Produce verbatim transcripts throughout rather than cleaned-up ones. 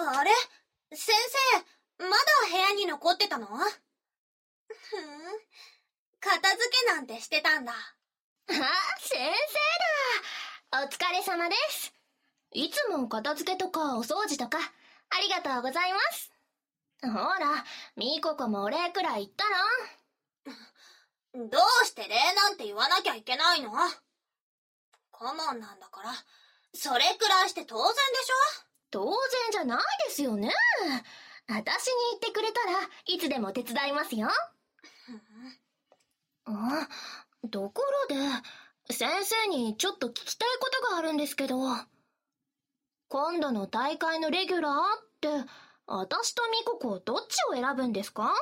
あれ？先生、まだ部屋に残ってたの？ふーん。片付けなんてしてたんだ。 あ、先生だ。お疲れ様です。いつも片付けとかお掃除とか、ありがとうございます。ほら、ミココもお礼くらい言ったの？どうして礼なんて言わなきゃいけないの？顧問なんだから、それくらいして当然でしょ？ 当然じゃないですよね。私に言ってくれたらいつでも手伝いますよ。あ、ところで先生にちょっと聞きたいことがあるんですけど、今度の大会のレギュラーって私とミココどっちを選ぶんですか？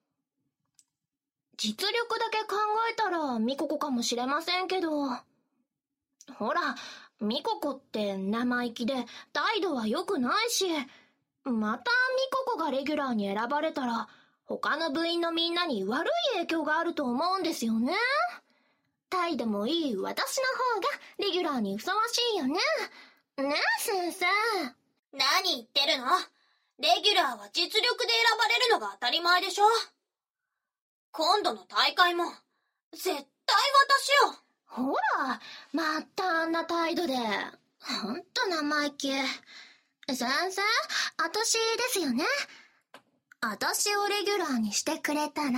実力だけ考えたらミココかもしれませんけど、ほらミココって生意気で態度は良くないし、またミココがレギュラーに選ばれたら他の部員のみんなに悪い影響があると思うんですよね。態度もいい私の方がレギュラーにふさわしいよね。ねえ先生。 何言ってるの？レギュラーは実力で選ばれるのが当たり前でしょ。今度の大会も絶対私よ。 ほら、またあんな態度で。ほんと生意気。先生、私ですよね。私をレギュラーにしてくれたら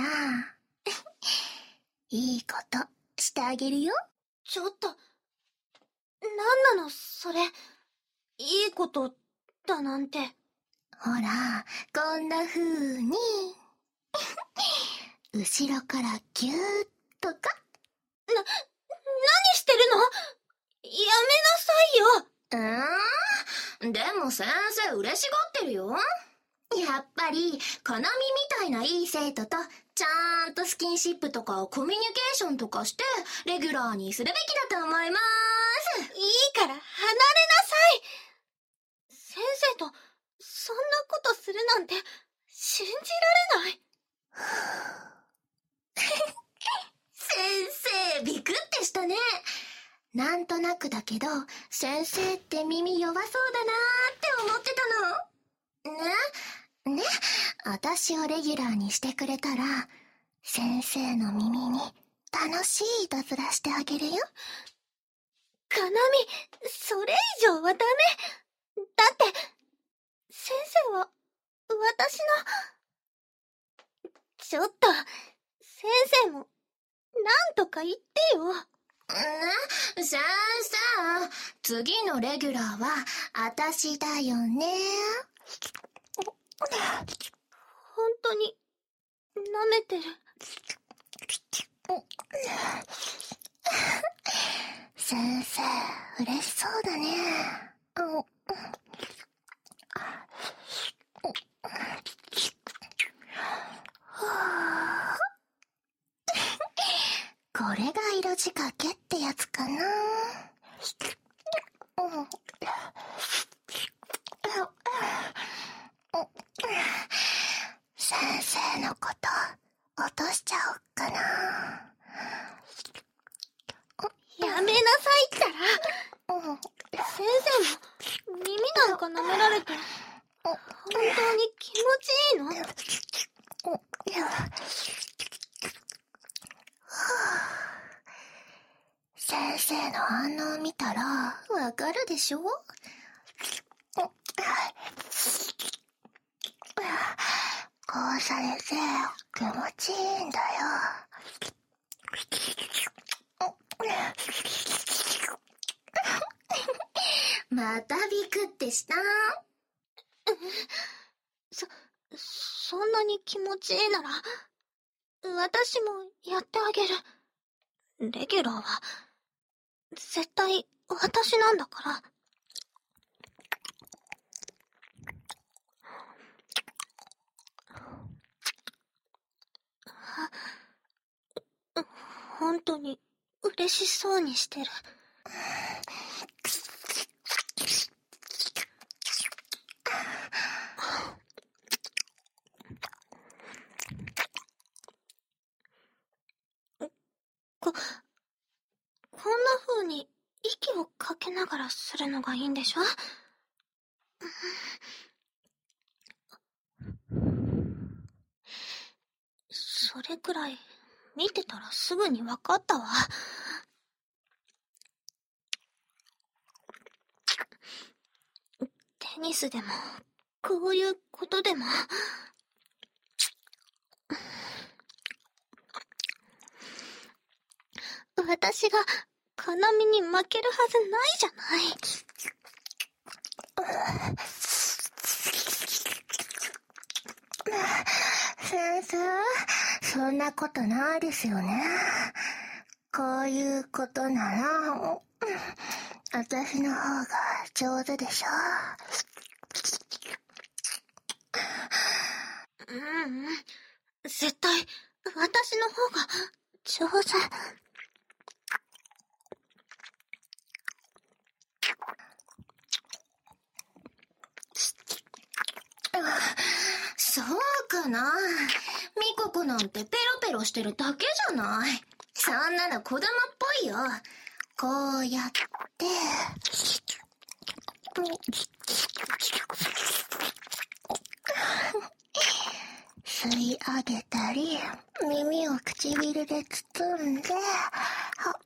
いいことしてあげるよ。 ちょっと、なんなのそれ。いいことだなんて。 ほら、こんな風に後ろからギューッとか。 な、何してるの？やめなさいよ。 うーん、でも先生嬉しがってるよ。やっぱり、かなみみたいないい生徒と、ちゃんとスキンシップとかコミュニケーションとかして、レギュラーにするべきだと思います。 いいから離れなさい。先生と、そんなことするなんて、信じられない。 先生、ビクってしたね。なんとなくだけど、先生って耳弱そうだなーって思ってたの。ね、ね、私をレギュラーにしてくれたら、先生の耳に楽しいいたずらしてあげるよ。 かなみ、それ以上はダメ。だって、先生は、私の、ちょっと、先生も、なんとか言ってよ。 ね、先生、次のレギュラーは、私だよね。 本当に、舐めてる。 先生、嬉しそうだね。これが色仕掛けってやつかな。先生のこと落としちゃおっかな。 やめなさいったら。先生も耳なんか舐められて本当に気持ちいいの？ 先生の反応見たらわかるでしょ？こうされて気持ちいいんだよ。またビクってした？ そ、そんなに気持ちいいなら、私もやってあげる。レギュラーは、絶対私なんだから。本当に嬉しそうにしてる。こ、こんな風に息をかけながらするのがいいんでしょ？ れくらい見てたらすぐにわかったわ。テニスでも、こういうことでも。私が、かなみに負けるはずないじゃない。 先生、そんなことないですよね。こういうことなら、私の方が上手でしょ。 うんうん。絶対、私の方が上手。 そうかな。ミココなんてペロペロしてるだけじゃない。そんなの子供っぽいよ。こうやって、吸い上げたり、耳を唇で包んで、は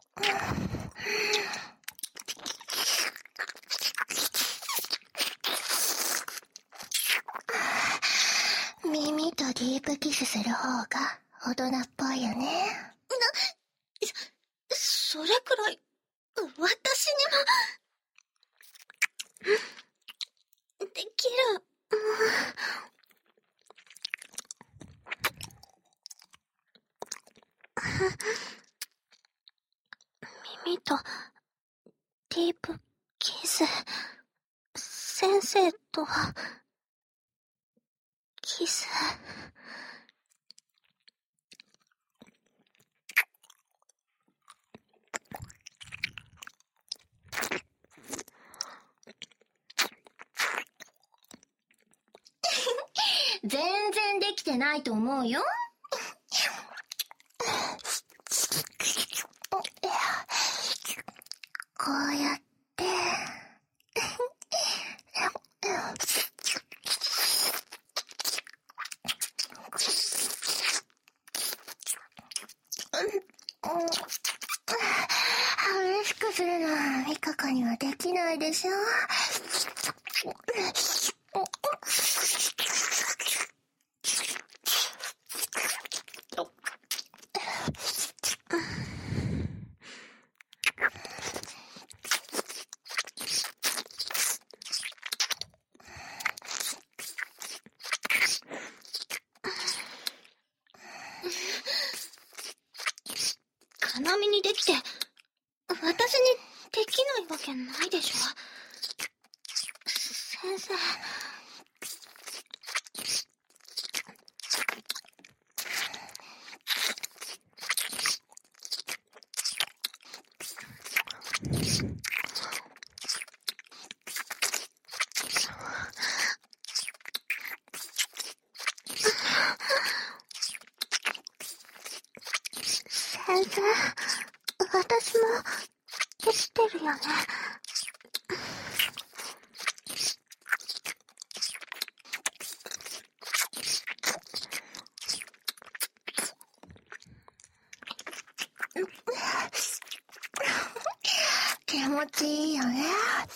耳とディープキスする方が大人っぽいよね。 な、そ、それくらい、私にも、できる。耳と、ディープキス、先生と、キス。 全然できてないと思うよ。こうやって、激しくするのはミカコにはできないでしょ。 かなみにできて、私にできないわけないでしょ。先生。先生、私もできてるよね。 気持ちいいよね。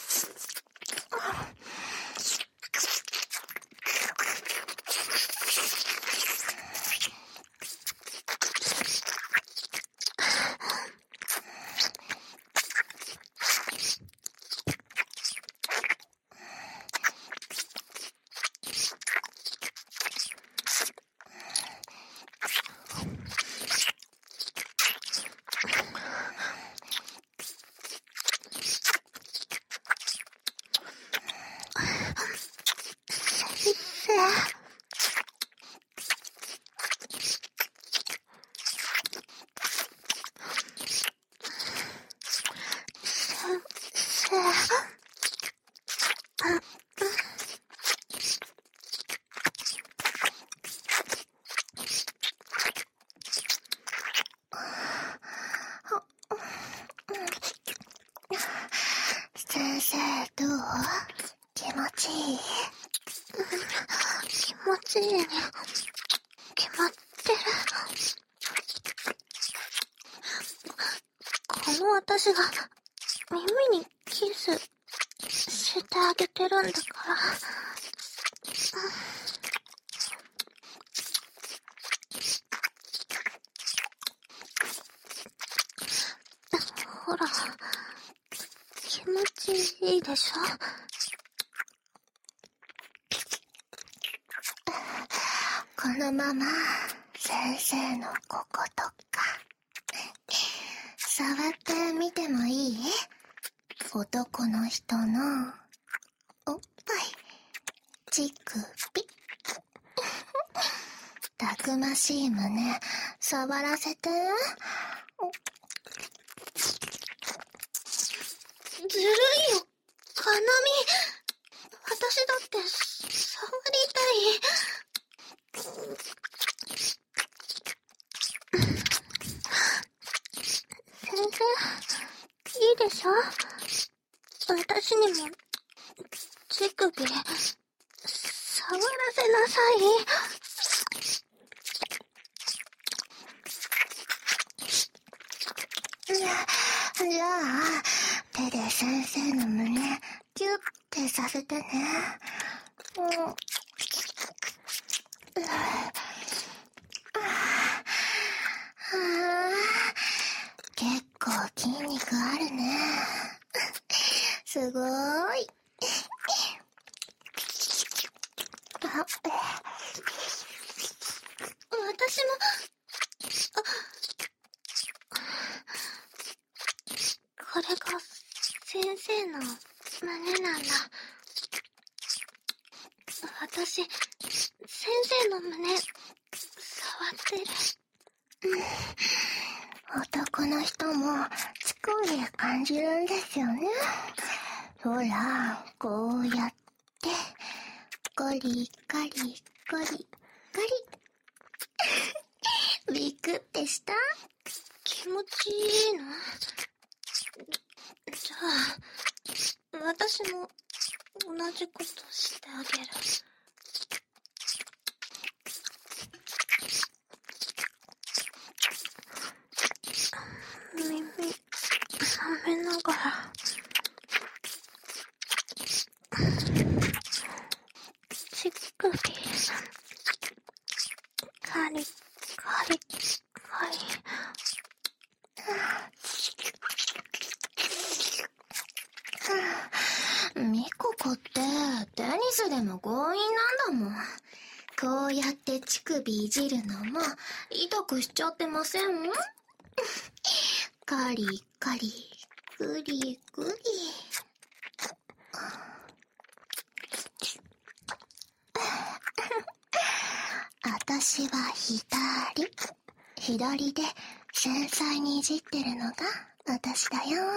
先生、どう？気持ちいい？ 気持ちいいに決まってる。 私が耳にキスしてあげてるんだから。ほら、気持ちいいでしょ？ このまま先生のこことか触ってみてもいい？男の人のおっぱいチクピたくましい胸触らせて。 ずるいよ、かなみ。私だって触りたい。先生、いいでしょ？私にも乳首触らせなさい。 じゃあ手で先生の胸キュッてさせてね。うん、はあ、結構筋肉あるね。すごーい。 私も、あ、これが先生の胸なんだ。私、先生の胸、触ってる。 うん、男の人も乳首で感じるんですよね。ほら、こうやって、ゴリガリゴリガリ。ビクってした？ 気持ちいいの？じゃあ、私も同じことしてあげる。耳、舐めながら。乳首、カリカリカリ。 ミココってテニスでも強引なんだもん。こうやって乳首いじるのも痛くしちゃってません？カリカリグリグリ。私は左左で繊細にいじってるのが私だよ。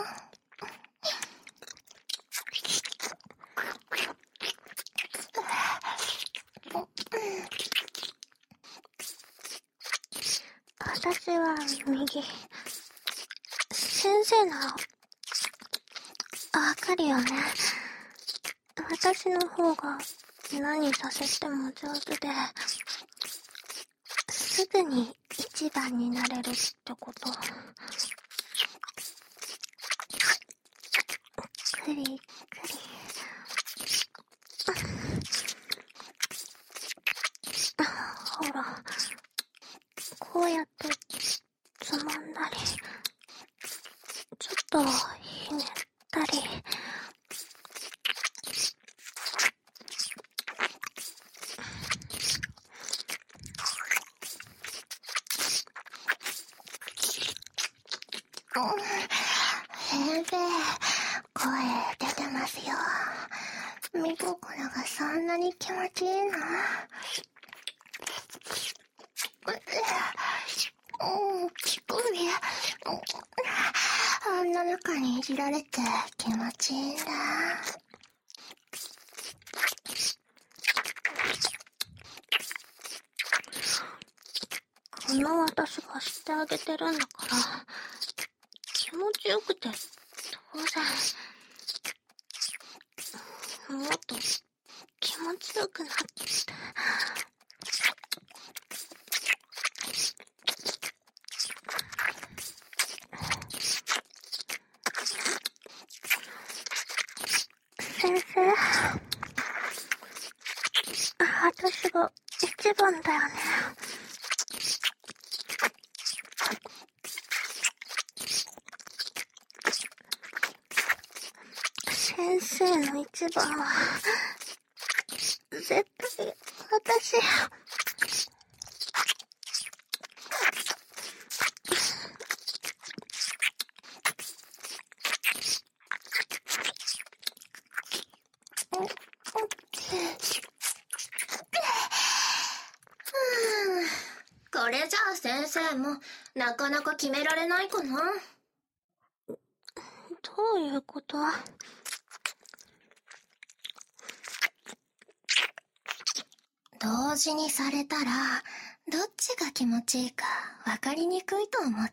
私は右。先生ならわかるよね。私の方が何させても上手で、すぐに一番になれるってこと。クリクリ。ほら、こうやってつまんだり、ちょっとひねったり。 先生、声出てますよ。ミココのがそんなに気持ちいいの？うん、乳首。あんな中にいじられて気持ちいいんだ。 この私がしてあげてるんだから、気持ちよくて当然。もっと気持ちよくなって。 れ、私が一番だよね。先生の一番は絶対私。 これじゃあ先生もなかなか決められないかな。 どういうこと？ 同時にされたらどっちが気持ちいいか分かりにくいと思って。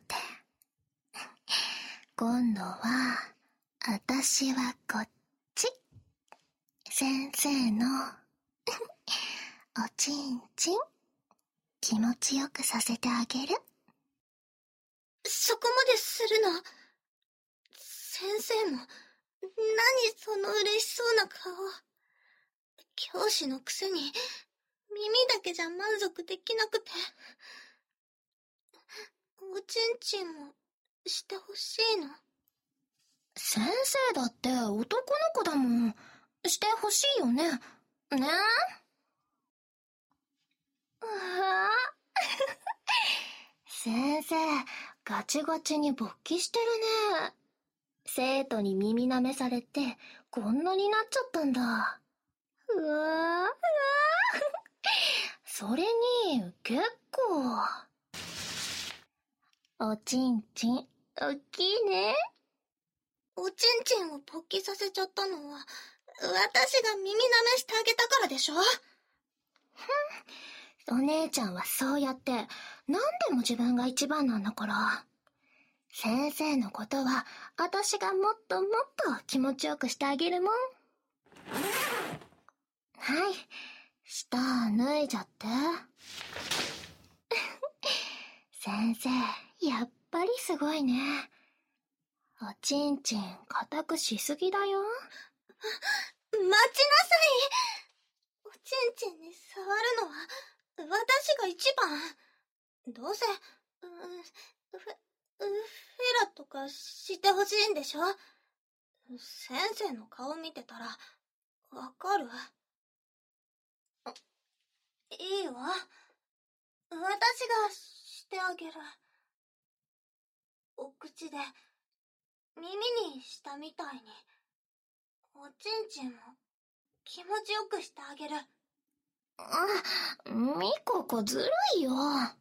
今度は私はこっち。先生のおちんちん気持ちよくさせてあげる。 そこまでするの？先生も、何その嬉しそうな顔。教師のくせに、耳だけじゃ満足できなくて。おちんちんも、してほしいの？ 先生だって男の子だもん。してほしいよね。ねえ？うわ先生、ガチガチに勃起してるね。生徒に耳舐めされて、こんなになっちゃったんだ。うわうわそれに、結構。おちんちん、おっきいね。 おちんちんを勃起させちゃったのは、私が耳舐めしてあげたからでしょ？ お姉ちゃんはそうやって、何でも自分が一番なんだから。先生のことは、私がもっともっと気持ちよくしてあげるもん。はい、下脱いじゃって。先生、やっぱりすごいね。おちんちん硬くしすぎだよ。 待ちなさい。おちんちんに触るのは私が一番。どうせうフェフェラとかしてほしいんでしょ？先生の顔見てたらわかる？いいわ、私がしてあげる。お口で耳にしたみたいにおちんちんも気持ちよくしてあげる。 あ、ミココずるいよ。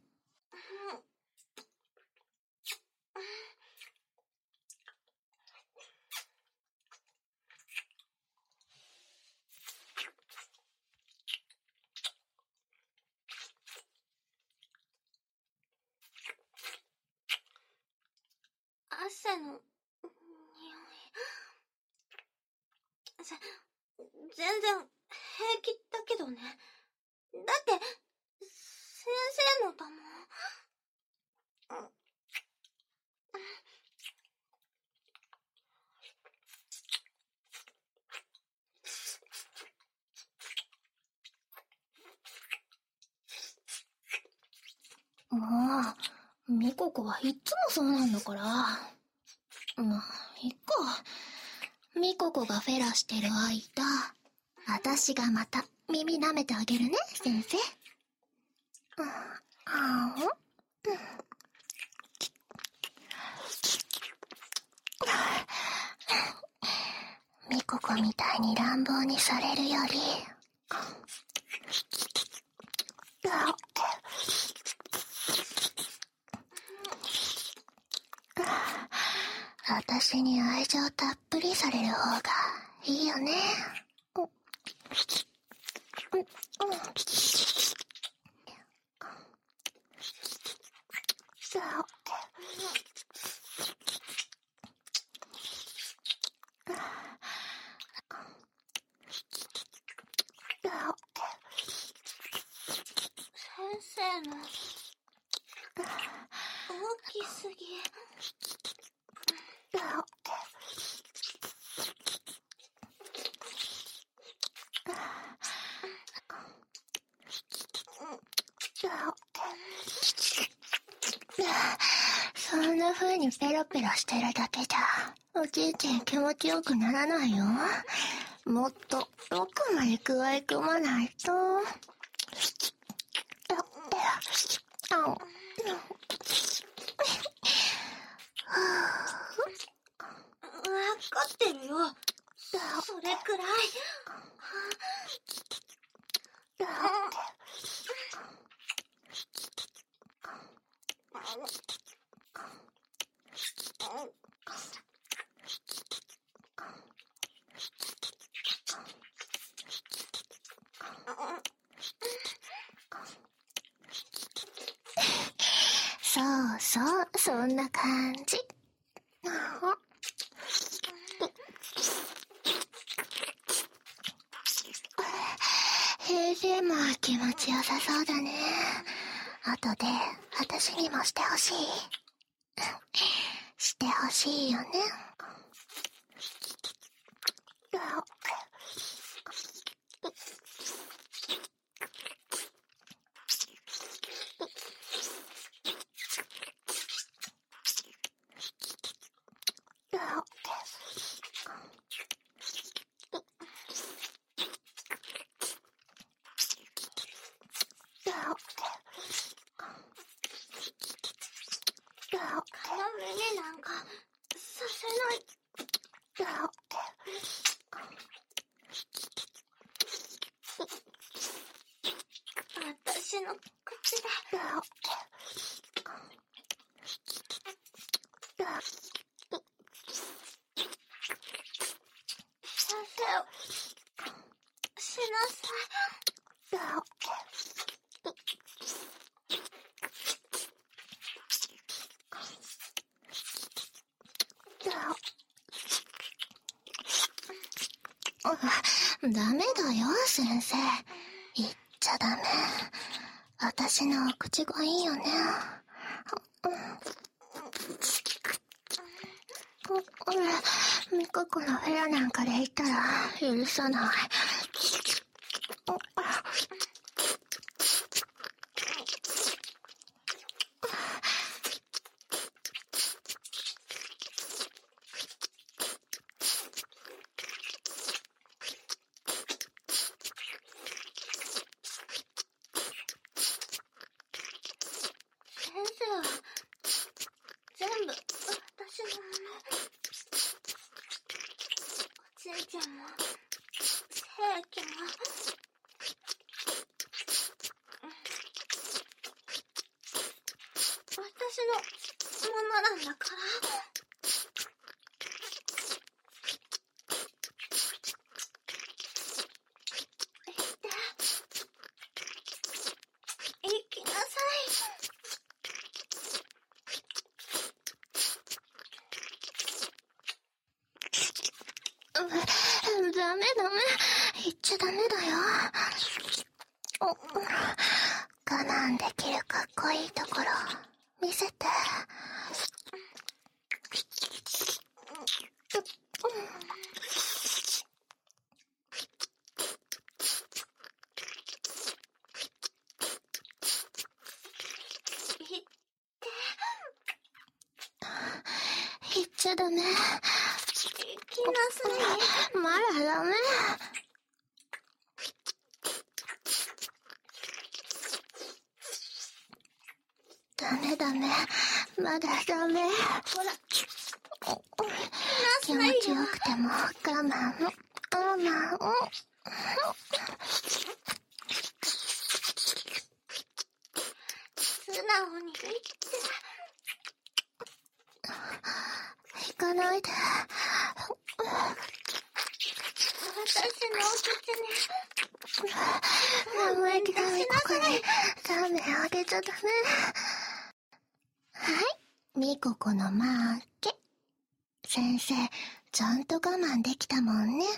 汗の匂い。せ、全然平気だけどね。だって先生のだもん。 もう、ミココはいっつもそうなんだから。まあ、いっか。ミココがフェラしてる間、私がまた耳舐めてあげるね、先生。うん、あーミココみたいに乱暴にされるより、私に愛情たっぷりされる方がいいよね。 先生の大きすぎ。 そんな風にペロペロしてるだけじゃおちんちん気持ちよくならないよ。もっと奥までくわえ込まないと。 わかってるよ。それくらい。 そうそう、そんな感じ。先生も気持ちよさそうだね。後で私にもしてほしい。してほしいよね。 この目なんかさせない。私の口で。させよ。しなさい。 ダメだよ、先生。言っちゃダメ。私の口がいいよね。俺、ミココのフェラなんかで言ったら許さない。 先生は全部私のもの。おちんちんも精液も私のものなんだから。言って行きなさい。 ダメダメ。言っちゃダメだよ。我慢できるかっこいいところ見せて。言っちゃダメ。 行きなさい。 まだダメ。ダメダメ。まだダメ。 ほら。 気持ちよくても我慢。我慢。 素直に言って。 行かないで。 私のお口に生意気なミココにラーメンあげちゃダメ。はい、ミココの負け。先生、ちゃんと我慢できたもんね。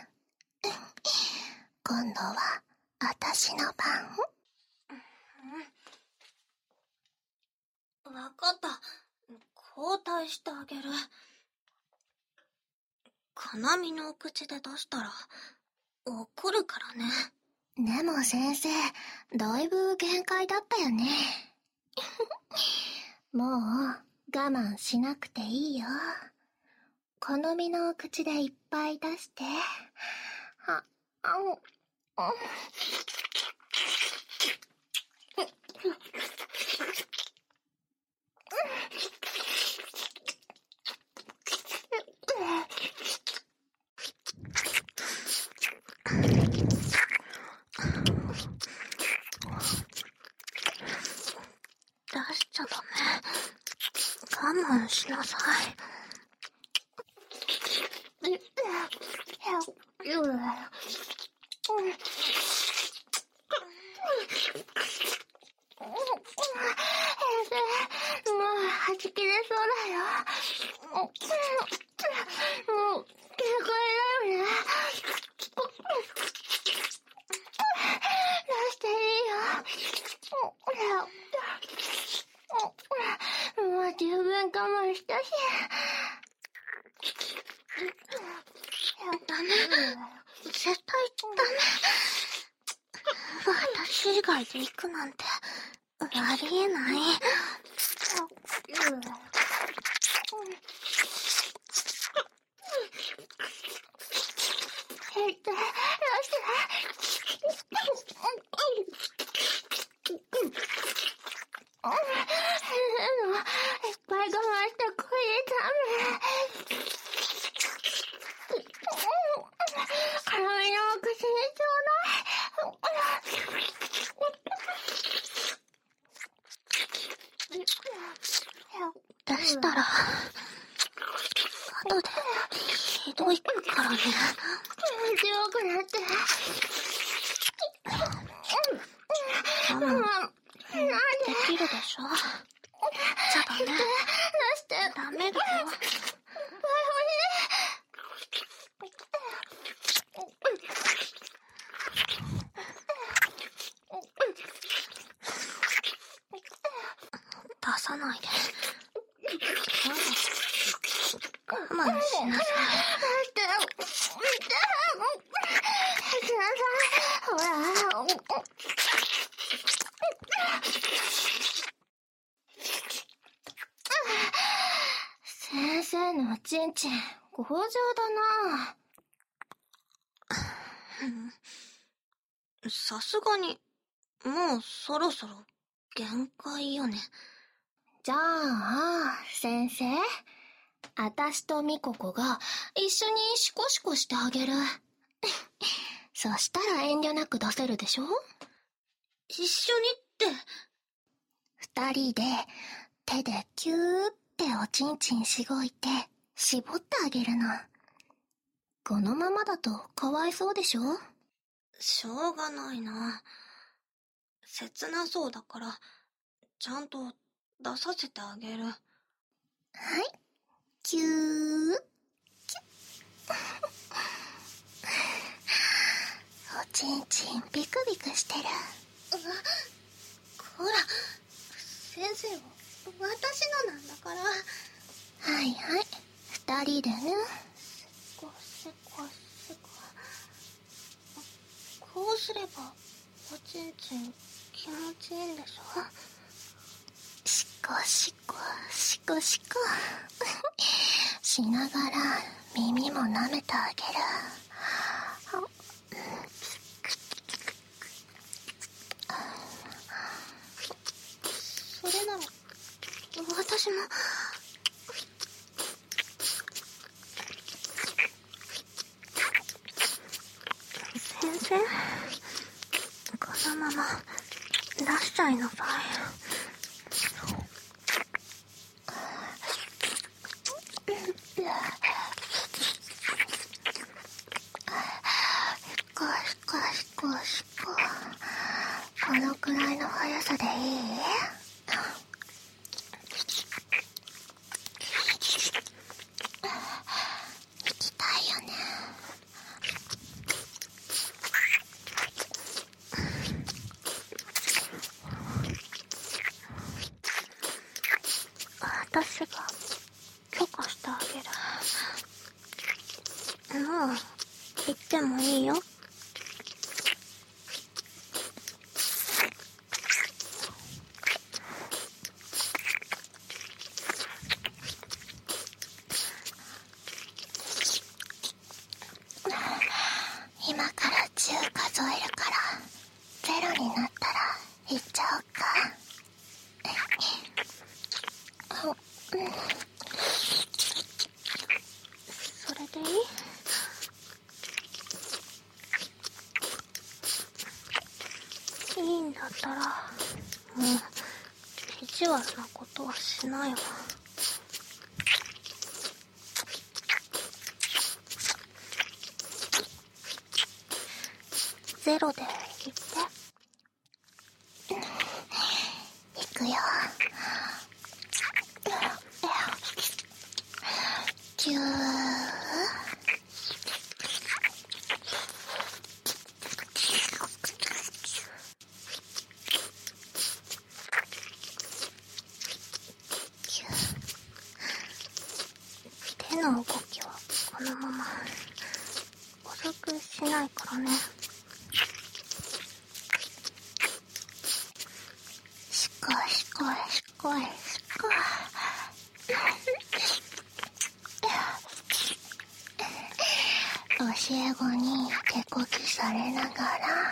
今度は私の番。 うん、わかった。交代してあげる。かなみのお口で出したら怒るからね。 でも先生、だいぶ限界だったよね。もう我慢しなくていいよ。好みの口でいっぱい出して。あ、あん、あん。 出しちゃダメ。我慢しなさい。 もう、はじき出そうだよ。もう、限界だよね。出していいよ。もう十分我慢したし。 ダメ。絶対ダメ。私以外で行くなんて、ありえない。 えっと、どうしていっぱい我慢した声でダメ。辛みのお口にちょうだい。出したら、後で、ひどいからね。 強くなって。 我慢、できるでしょ。じゃダメ。 出して。 ダメだよ。出さないで。我慢しなさい。 ほら。先生のおちんちん、強情だな。 さすがに、もうそろそろ限界よね。 じゃあ、先生。あたしとみここが一緒にシコシコしてあげる。そしたら遠慮なく出せるでしょ？ 一緒にって。 二人で手でキューっておちんちんしごいて絞ってあげるの。このままだとかわいそうでしょ？ しょうがないな。切なそうだから、ちゃんと出させてあげる。 はい。キュー。おちんちんビクビクしてる。 ほら、先生は私のなんだから。 はいはい。二人でね。 せこせこせこ。こうすれば、おちんちん気持ちいいんでしょ？ しこしこ、しこしこ。しながら耳も舐めてあげる。 それなら、私も。先生、このまま出しちゃいなさい。 このくらいの速さでいい？行きたいよね。 私が許可してあげる。もう行ってもいいよ。 になったら行っちゃおうか。それでいい？いいんだったら、もう、意地悪なことはしないわ。ゼロで言って。いくよ。ぎゅー。手の動きはこのまま遅くしないからね。しこいしこいしこいしこい。教え子に手こきされながら、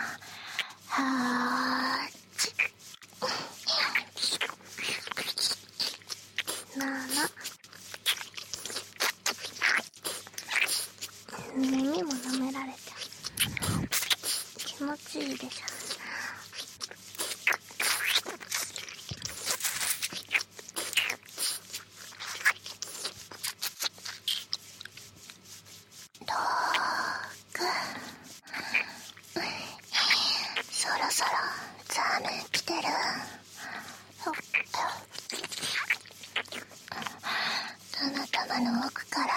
はーち。なな。耳も舐められて気持ちいいでしょ。ろく。そろそろザーメン来てる。殿様の奥から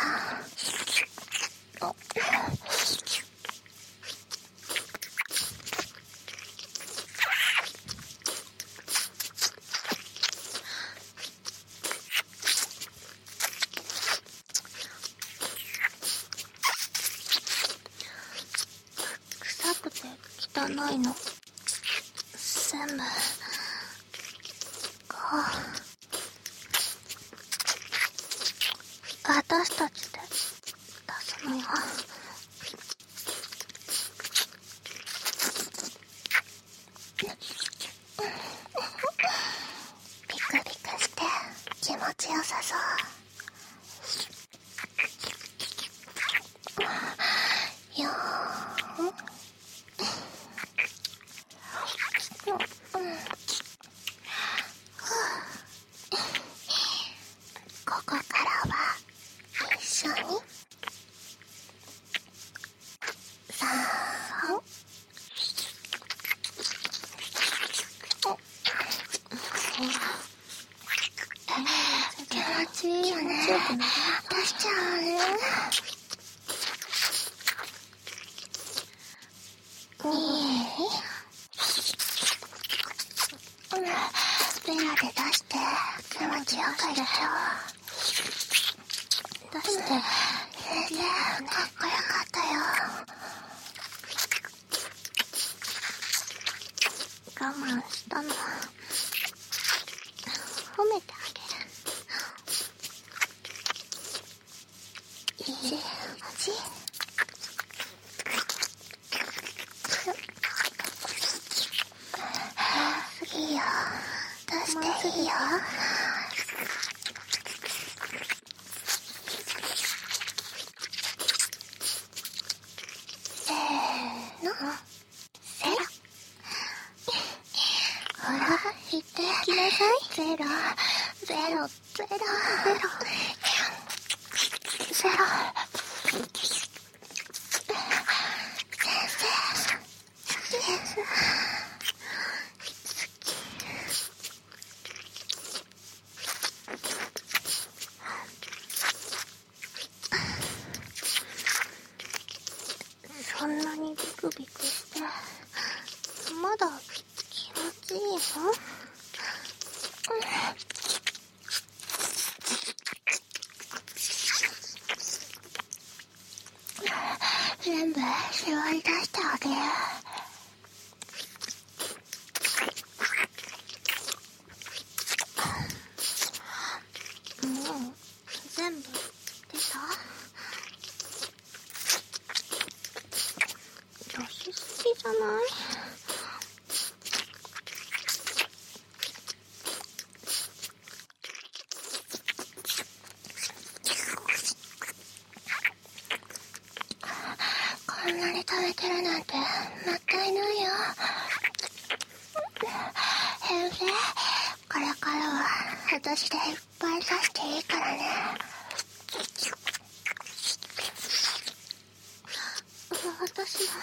臭くて汚いの全部が私たちで出すのよ。ピクピクして気持ちよさそう。よーん。ここからは一緒にさん気持ちいいよね。出しちゃうね。にベラで出して気持ちよく入れちゃおう。出して先生かっこよかったよ。我慢したの褒めてあげる。いい味。いいよ。出していいよ。せーの。ゼロ。ほら、言ってきなさい。ゼロ。ゼロ。ゼロ。ゼロ。ゼロ。先生。先生。そんなにビクビクしてまだ気持ちいいの？全部絞り出してあげる。もう全部出た？出しすぎじゃない？ 先生、これからは私でいっぱい刺していいからね。私も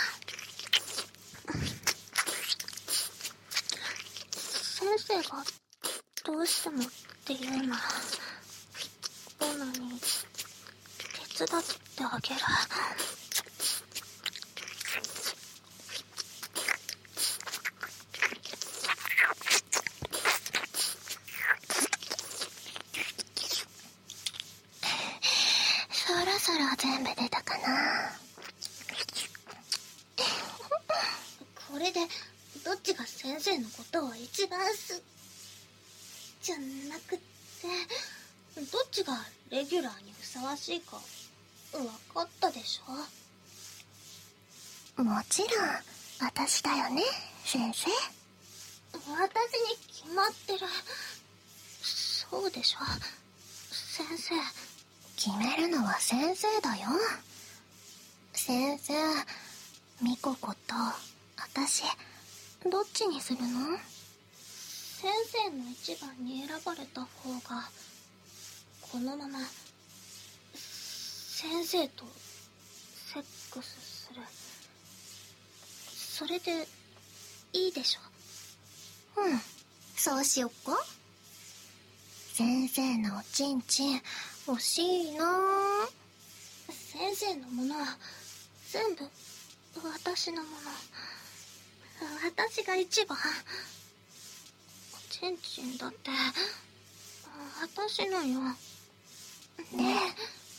先生がどうしてもって言うならボナに手伝ってあげる。そろそろ全部出たかな。これでどっちが先生のことを一番すじゃなくってどっちがレギュラーにふさわしいか分かったでしょ。もちろん私だよね先生。私に決まってる。そうでしょ先生。決めるのは先生だよ。先生、ミココと私どっちにするの？先生の一番に選ばれた方がこのまま先生とセックスする。それでいいでしょ。うん、そうしよっか。先生のおちんちん欲しいな。先生のものは全部私のもの。私が一番。おちんちんだって私のよ。ね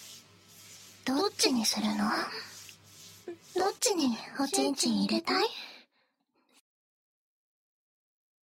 え、どっちにするの？どっちにおちんちん入れたい？